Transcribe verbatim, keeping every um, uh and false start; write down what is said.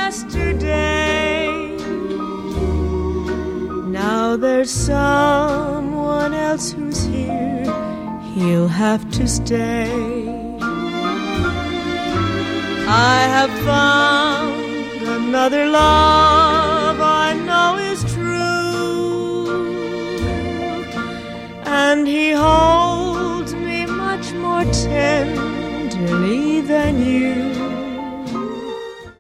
yesterday. Now there's someone else who's here. He'll have to stay. I have found another love I know is true, and he holds me much more tenderly than you.